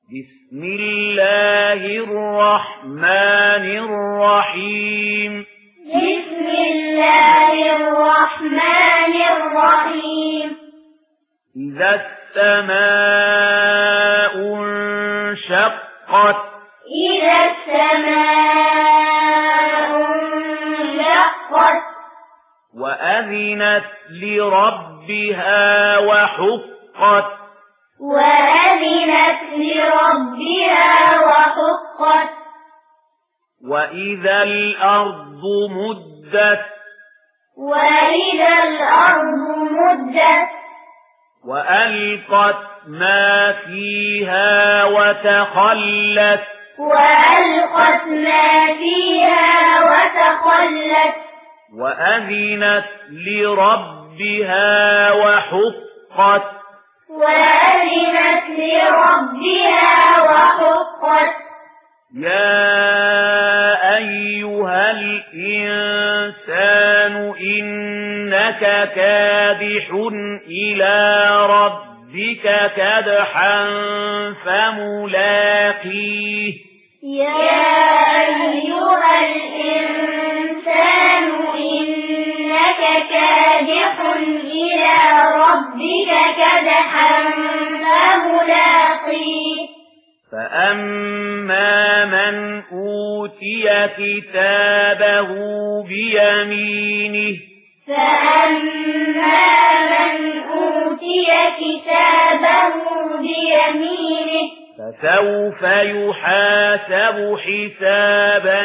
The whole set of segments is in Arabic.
بسم الله الرحمن الرحيم بسم الله الرحمن الرحيم إذا السماء انشقت إذا السماء انشقت وأذنت لربها وحقت وأذنت لربها وحقت وإذا الأرض مدت وإذا الأرض مدت وألقت ما فيها وتخلت وألقت ما فيها وتخلت وأذنت لربها وحقت وأذنت لربها وحقت يا أيها الإنسان إنك كادح إلى ربك كدحا فملاقيه يا أيها الإنسان إنك كادح إلى ربك كدحا فملاقيه فأما من أوتي كتابه بيمينه فأما من أوتي كتابه بيمينه فسوف يحاسب حسابا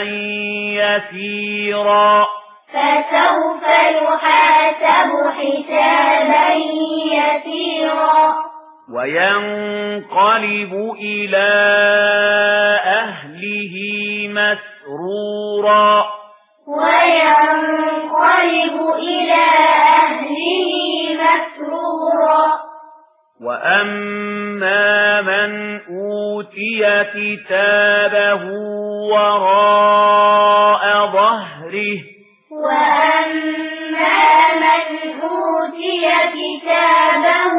يسيرا فسوف يحاسب حسابا يسيرا وينقلب إلى أهله مسرورا وينقلب إلى أهله مسرورا وأما من أوتي كتابه وراء ظهره وأما من أوتي كتابه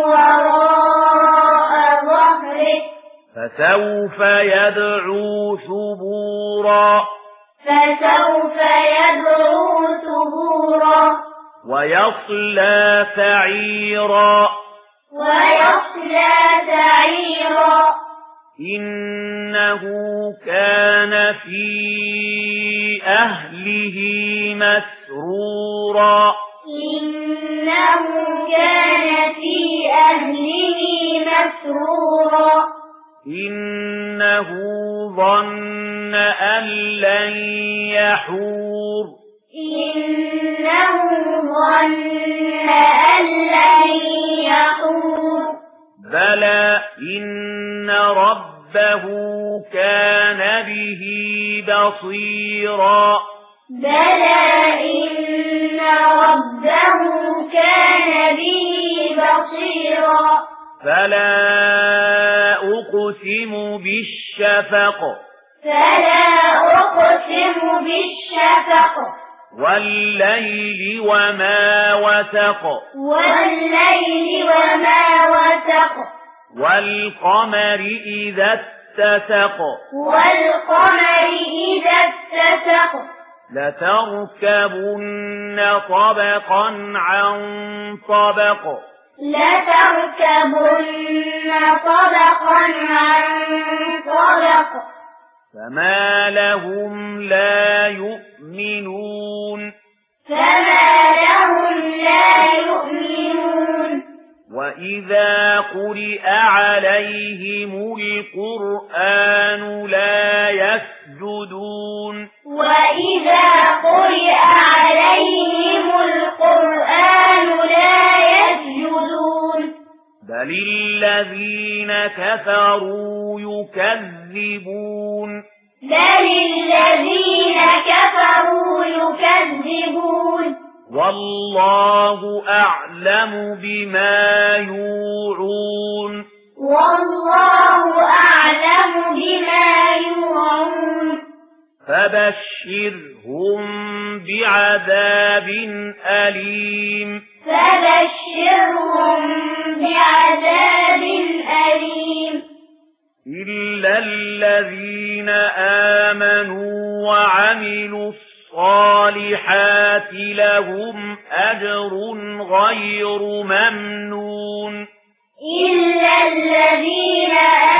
وراء ظهره فسوف يدعو ثبورا فسوف يدعو ثبورا ويصلى سعيرا ويصلى سعيرا إنه كان في أهله مسرورا إنه كان في أهله مسرورا إنه ظن أن لن يحور إنه ظن أن لن يحور بلى إن ربه كان به بصيرا بلى إن ربه كان به بصيرا فلا أقسم بالشفق فلا أقسم بالشفق والليل وما وسق والليل وما وسق والقمر إذا اتسق والقمر إذا اتسق لتركبن طبقا عن طبق لتركبن طبقا عن طبق فما لهم لا يؤمنون فما لهم لا يؤمنون وإذا قرئ عليهم القرآن لا يسجدون وإذا قرئ عليهم القرآن لا يسجدون بل الذين كفروا يكذبون بل الذين كفروا يكذبون والله أعلم بما يوعون والله أعلم بما يوعون فبشرهم بعذاب أليم فبشرهم بعذاب أليم إلا الذين آمنوا وعملوا الصالحات لهم أجر غير ممنون إلا الذين